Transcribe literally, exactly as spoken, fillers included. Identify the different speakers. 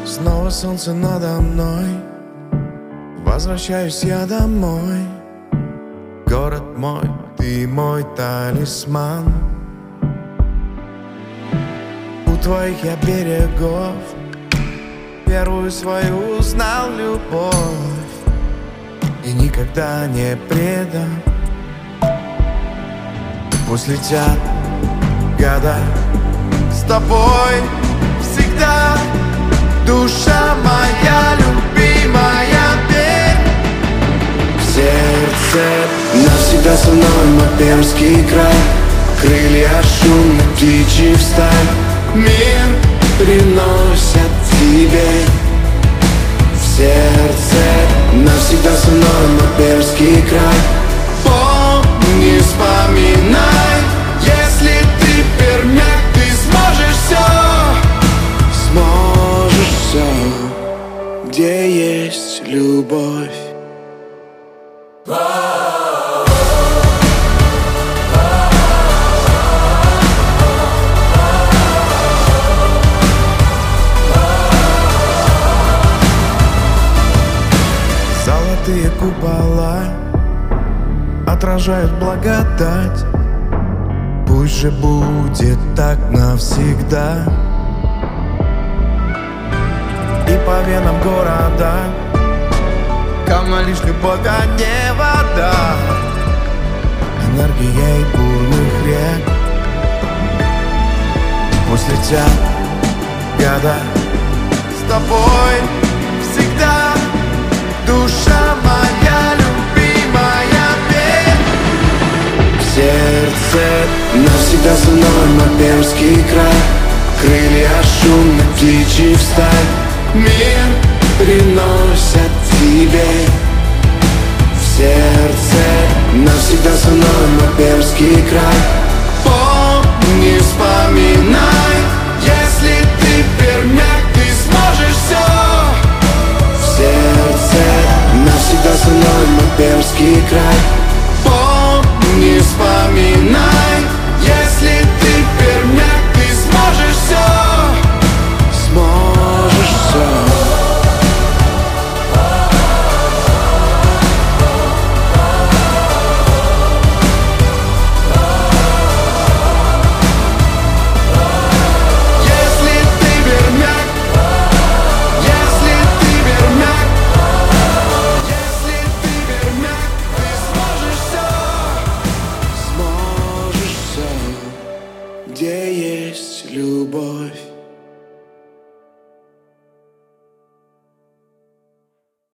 Speaker 1: Снова солнце надо мной, возвращаюсь я домой. Город мой, ты мой талисман. У твоих я берегов первую свою узнал любовь и никогда не предам. Пусть летят года, с тобой всегда. Душа моя любимая, верь. В сердце навсегда со мной мой Пермский край. Крылья шумных птичьих стай мир приносят тебе. В сердце навсегда со мной мой Пермский край. Помни, вспоминай, если ты пермяк, ты сможешь все. Сможешь все, где есть любовь. Золотые купола отражают благодать. Пусть же будет так навсегда. И по венам города кому лишь любовь, а не вода. Энергией бурных рек пусть летят года, с тобой всегда. Душа моя любимая, верь. В сердце навсегда со мной мой Пермский край. Крылья шумных птичьих стай мир приносят тебе. В сердце навсегда со мной мой Пермский край. Помни, вспоминай, если ты пермяк, ты сможешь все. В сердце навсегда со мной мой Пермский край. Помни, вспоминай, если ты пермяк, ты сможешь все. Сможешь все. Где есть любовь.